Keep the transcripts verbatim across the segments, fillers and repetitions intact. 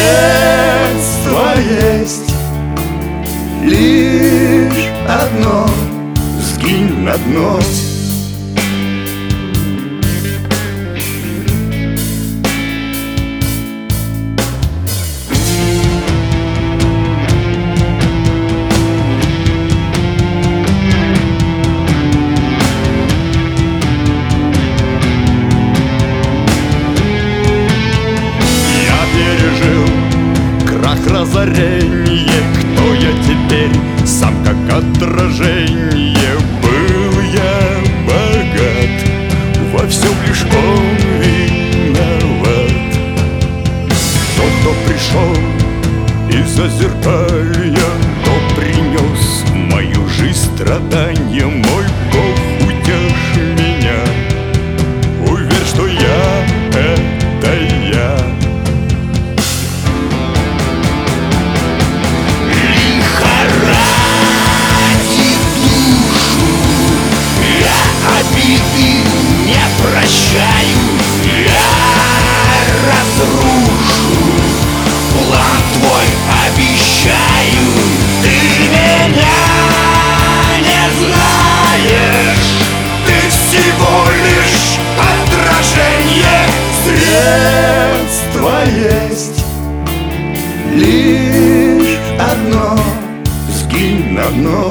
Средство есть лишь одно: сгинь на дно. Разорение, кто я теперь? Сам как отражение. Был я богат, во всем лишь он виноват. Тот, кто пришел из-за зеркалья, кто принес в мою жизнь страдания. Мой Бог, утешь меня, уверь, что я — это я. Обиды не прощаю, я разрушу план твой, обещаю. Ты меня не знаешь, ты всего лишь отражение. Средство есть лишь одно: сгинь на дно.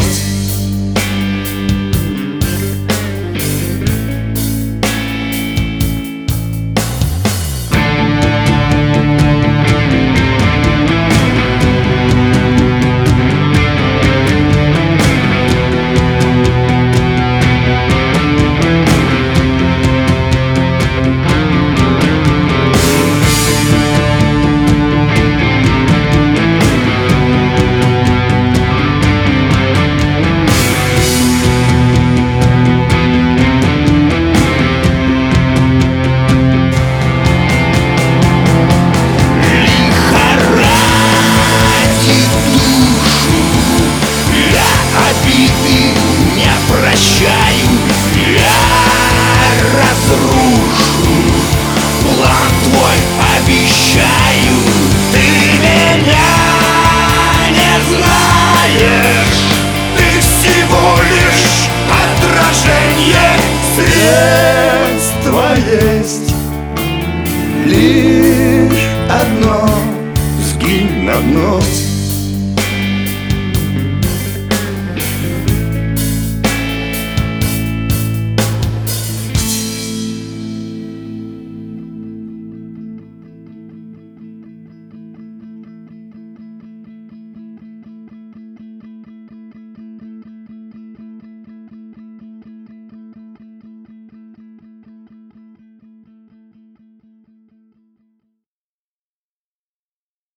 Средство есть лишь одно: сгинь на дно.